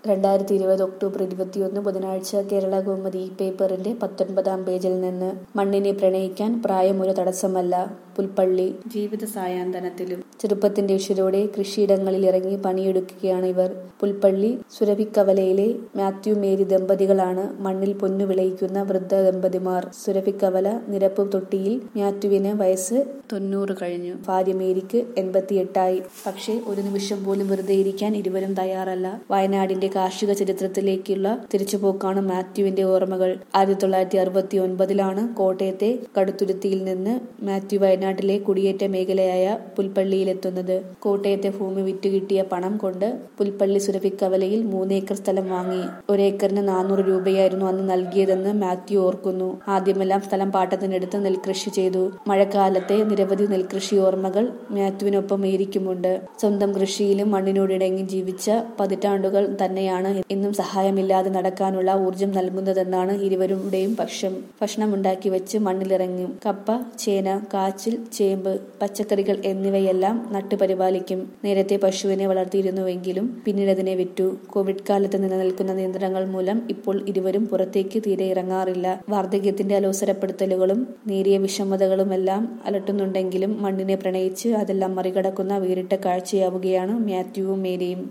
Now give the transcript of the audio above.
2020 October 21 ബുധനാഴ്ച കേരളകൗമുദി പേപ്പറിന്റെ 19-ാം പേജിൽ നിന്ന് മണ്ണിനെ പ്രണയിക്കാൻ പ്രായം ഒരു തടസ്സമല്ല. പുൽപ്പള്ളി. ജീവിത സായാഹ്നത്തിലും ചെറുപ്പത്തിന്റെ ഉശിരോടെ കൃഷിയിടങ്ങളിൽ ഇറങ്ങി പണിയെടുക്കുകയാണ് ഇവർ. പുൽപ്പള്ളി സുരഭിക്കവലയിലെ മാത്യു മേരി ദമ്പതികളാണ് മണ്ണിൽ പൊന്നു വിളയിക്കുന്ന വൃദ്ധ ദമ്പതിമാർ. സുരഭിക്കവല നിരപ്പ് തൊട്ടിയിൽ മാത്യുവിന് വയസ്സ് 90 കഴിഞ്ഞു. ഭാര്യ മേരിക്ക് 88ആയി. പക്ഷേ ഒരു നിമിഷം പോലും വെറുതെ ഇരിക്കാൻ ഇരുവരും തയ്യാറല്ല. വയനാടിന്റെ കാർഷിക ചരിത്രത്തിലേക്കുള്ള തിരിച്ചുപോക്കാണ് മാത്യുവിന്റെ ഓർമ്മകൾ. 1969-ലാണ് കോട്ടയത്തെ കടുത്തുരുത്തിയിൽ നിന്ന് മാത്യു വയനാട്ടിലെ കുടിയേറ്റ മേഖലയായ പുൽപ്പള്ളിയിലെത്തുന്നത്. കോട്ടയത്തെ ഭൂമി വിറ്റുകിട്ടിയ പണം കൊണ്ട് പുൽപ്പള്ളി സുരഭിക്കവലയിൽ 3 ഏക്കർ സ്ഥലം വാങ്ങി. ഒരേക്കറിന് 400 രൂപയായിരുന്നു അന്ന് നൽകിയതെന്ന് മാത്യു ഓർക്കുന്നു. ആദ്യമെല്ലാം സ്ഥലം പാട്ടത്തിനെടുത്ത് നെൽകൃഷി ചെയ്തു. മഴക്കാലത്തെ നിരവധി നെൽകൃഷി ഓർമ്മകൾ മാത്യുവിനൊപ്പം മേരിക്കുമുണ്ട്. സ്വന്തം കൃഷിയിലും മണ്ണിനോടിണങ്ങി ജീവിച്ച പതിറ്റാണ്ടുകൾ തന്നെയാണ് എന്നും സഹായമില്ലാതെ നടക്കാനുള്ള ഊർജം നൽകുന്നതെന്നാണ് ഇരുവരുടെയും പക്ഷം. ഭക്ഷണമുണ്ടാക്കി വെച്ച് മണ്ണിലിറങ്ങും. കപ്പ, ചേന, കാച്ചിൽ, ചേമ്പ്, പച്ചക്കറികൾ എന്നിവയെല്ലാം നട്ടുപരിപാലിക്കും. നേരത്തെ പശുവിനെ വളർത്തിയിരുന്നുവെങ്കിലും പിന്നീട് അതിനെ വിറ്റു. കോവിഡ് കാലത്ത് നിലനിൽക്കുന്ന നിയന്ത്രണങ്ങൾ മൂലം ഇപ്പോൾ ഇരുവരും പുറത്തേക്ക് തീരെ ഇറങ്ങാറില്ല. വാർദ്ധക്യത്തിന്റെ അലോസരപ്പെടുത്തലുകളും നേരിയ വിഷമതകളുമെല്ലാം അലട്ടുന്നുണ്ടെങ്കിലും മണ്ണിനെ പ്രണയിച്ച് അതെല്ലാം മറികടക്കുന്ന വേറിട്ട കാഴ്ചയാവുകയാണ് മാത്യുവും മേരിയും.